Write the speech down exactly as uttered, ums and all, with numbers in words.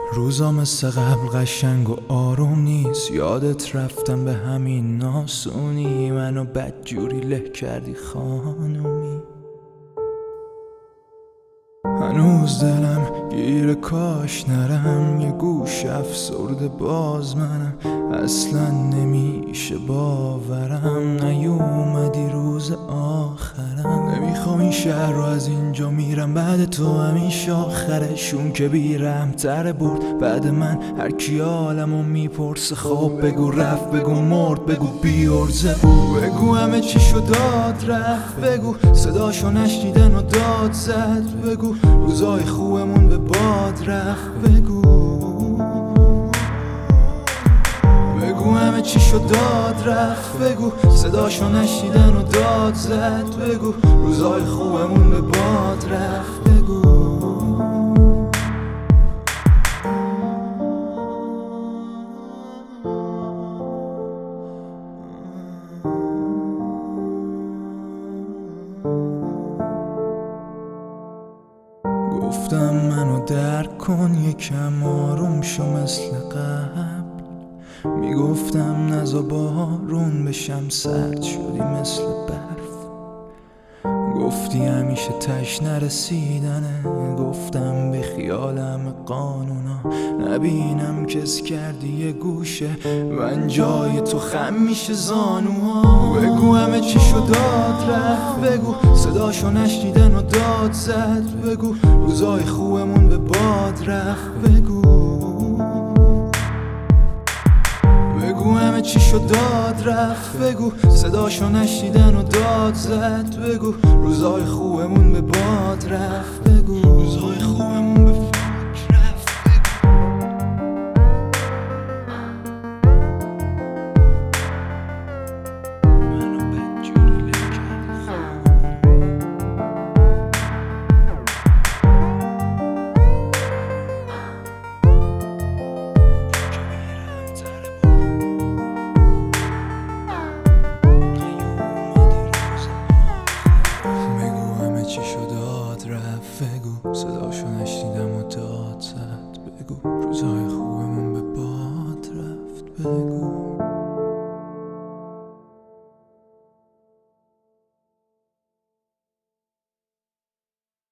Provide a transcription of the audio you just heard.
روزا مثل قبل قشنگ و آروم نیست. یادت رفتم به همین ناسونی، منو بدجوری له کردی خانومی. هنوز دلم گیر کاش نرم، یه گوش افسرده باز منم. اصلا نمیشه باورم نیومدی روز آخرم. نمیخوام این شهر رو از اینجا میرم، بعد تو همیشه آخرشون که بیرم تره برد. بعد من هر کی حالمو میپرسه خب بگو رفت، بگو مرد، بگو بیارزه، بگو همه چی شد داد رفت، بگو صداشو نشنیدن و داد زد، بگو روزای خوبمون به باد رفت، بگو بگو همه چی شد داد رفت، بگو صداشو نشنیدن و داد زد، بگو روزای خوبمون به باد رفت، بگو گفتم منو درک کن یکم آروم شو مثل قبل. میگفتم نزا بارون بشم سرد شدی مثل برف. گفتی همیشه تش نرسیدنه، گفتم به خیالم قانونا نبینم کس کردی یه گوشه. من جای تو خم میشه زانوها. بگو همه چی شد داد رفت، بگو صداشو نشنیدن و داد زد، بگو روزای خوبمون به باد رفت، بگو بگو همه چی شد داد رفت، بگو صداشو نشنیدن و داد زد، بگو روزای خوبمون به باد رفت، بگو روزای خوبمون به باد رفت، منو بدجوری له کردی چی شد داد رفت، بگو صداشو نشنیدم و داد زد، بگو روزای خوبمون به باد رفت، بگو